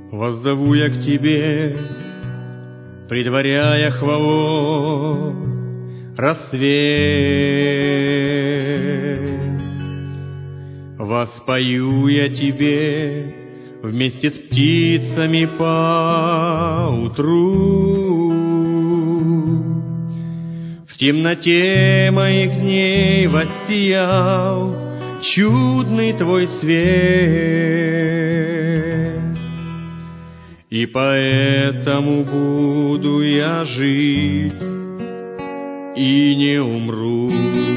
Воззову я к тебе, предваряя хвалу рассвет. Воспою я тебе вместе с птицами поутру. В темноте моих дней воссиял чудный твой свет, и поэтому буду я жить и не умру.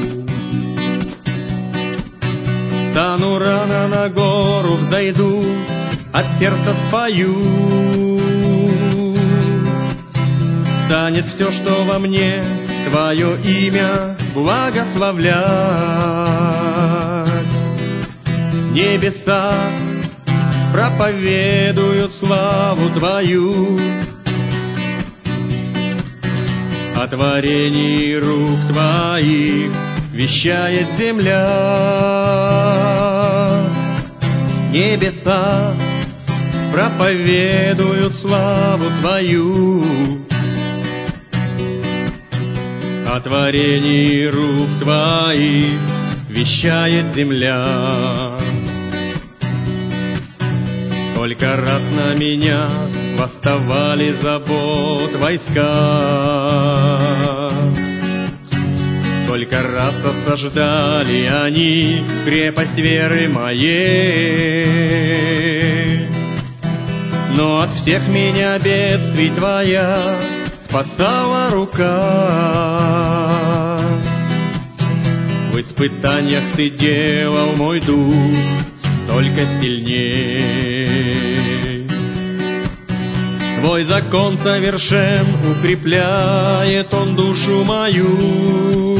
Стану рано на гору, взойду, от сердца спою. Станет все, что во мне, твое имя благословлять. Небеса проповедуют славу твою, о творении рук твоих вещает земля. Небеса проповедуют славу твою, о творении рук твоих вещает земля. Сколько раз на меня восставали забот войска, сколько раз осаждали они крепость веры моей, но от всех меня бедствий твоя спасала рука. В испытаниях ты делал мой дух только сильней. Твой закон совершен, укрепляет он душу мою.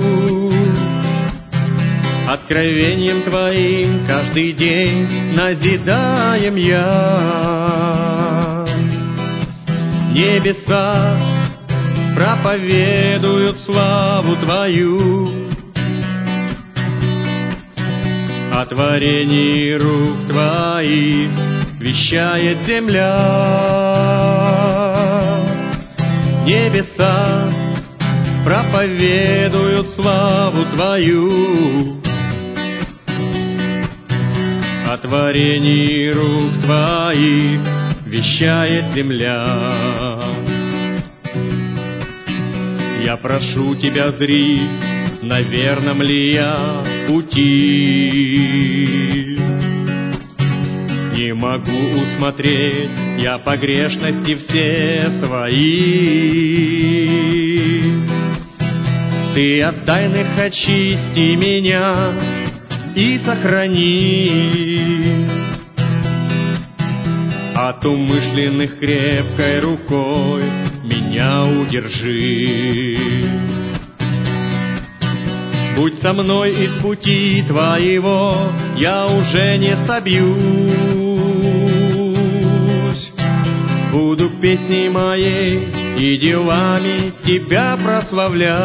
Откровением твоим каждый день назидаем я. Небеса проповедуют славу твою, о творении рук твоих вещает земля. Небеса проповедуют славу твою, о творении рук твоих вещает земля. Я прошу тебя, зри, на верном ли я пути. Не могу усмотреть я погрешности все свои. Ты от тайных очисти меня и сохрани, от умышленных крепкой рукой меня удержи. Будь со мной из пути твоего, я уже не собьюсь. Буду песней моей и делами тебя прославлять.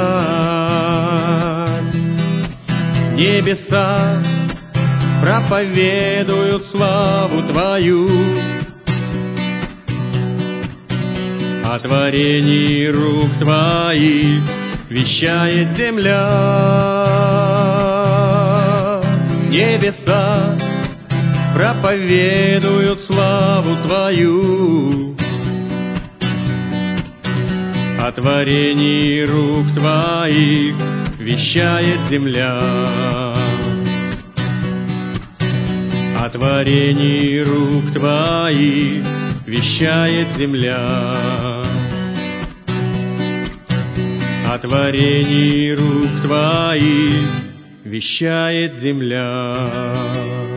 Небеса проповедуют славу твою, о творении рук твоих вещает земля. Небеса проповедуют славу твою, о творении рук твоих вещает земля. О творении рук твоих вещает земля. О творении рук твоих вещает земля.